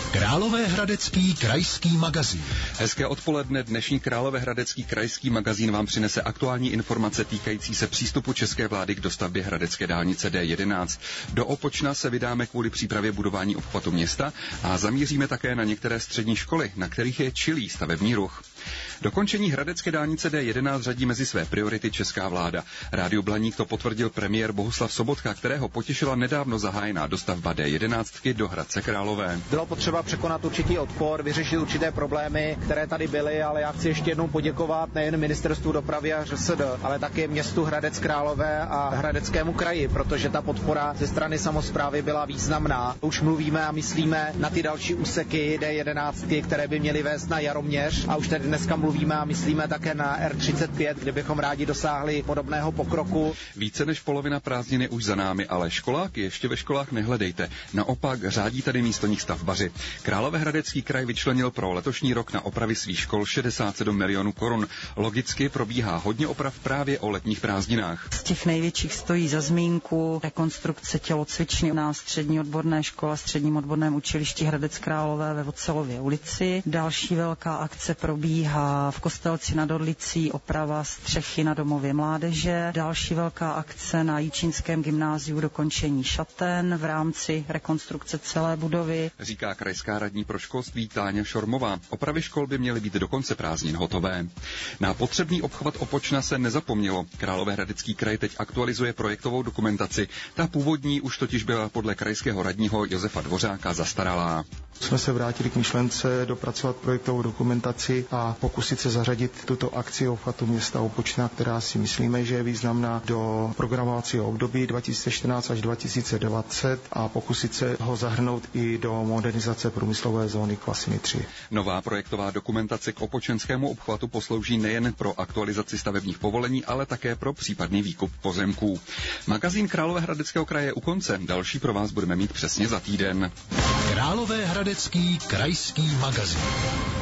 Královéhradecký krajský magazín. Hezké odpoledne. Dnešní Královéhradecký krajský magazín vám přinese aktuální informace týkající se přístupu české vlády k dostavbě hradecké dálnice D11. Do Opočna se vydáme kvůli přípravě budování obchvatu města a zamíříme také na některé střední školy, na kterých je čilý stavební ruch. Dokončení hradecké dálnice D11 řadí mezi své priority česká vláda. Rádiu Blaník to potvrdil premiér Bohuslav Sobotka, kterého potěšila nedávno zahájená dostavba D11 do Hradce Králové. Bylo potřeba překonat určitý odpor, vyřešit určité problémy, které tady byly, ale já chci ještě jednou poděkovat nejen Ministerstvu dopravy a ŘSD, ale také městu Hradec Králové a Hradeckému kraji, protože ta podpora ze strany samosprávy byla významná. Už mluvíme a myslíme na ty další úseky D11, které by měly vést na Jaroměř, a už tady dneska mluvíme a myslíme také na R35, kde bychom rádi dosáhli podobného pokroku. Více než polovina prázdnin je už za námi, ale školáky ještě ve školách nehledejte. Naopak řádí tady místních stavbaři. Královéhradecký kraj vyčlenil pro letošní rok na opravy svých škol 67 milionů korun. Logicky probíhá hodně oprav právě o letních prázdninách. Z těch největších stojí za zmínku rekonstrukce tělocvičny na střední odborné škole, středním odborném učilišti Hradec Králové ve Vocelově ulici. Další velká akce probíhá v Kostelci nad Orlicí, oprava střechy na domově mládeže. Další velká akce na Jičínském gymnáziu, dokončení šaten v rámci rekonstrukce celé budovy. Říká krajská radní pro školství Táňa Šormová. Opravy škol by měly být do konce prázdnin hotové. Na potřebný obchvat Opočna se nezapomnělo. Královéhradecký kraj teď aktualizuje projektovou dokumentaci. Ta původní už totiž byla podle krajského radního Josefa Dvořáka zastaralá. Jsme se vrátili k myšlence dopracovat projektovou dokumentaci a pokusit se zařadit tuto akci obchvatu města Opočna, která si myslíme, že je významná, do programovacího období 2014 až 2020 a pokusit se ho zahrnout i do modernizace průmyslové zóny Kvasiny 3. Nová projektová dokumentace k opočenskému obchvatu poslouží nejen pro aktualizaci stavebních povolení, ale také pro případný výkup pozemků. Magazín Královéhradeckého kraje je u konce. Další pro vás budeme mít přesně za týden. Královéhradecký krajský magazín.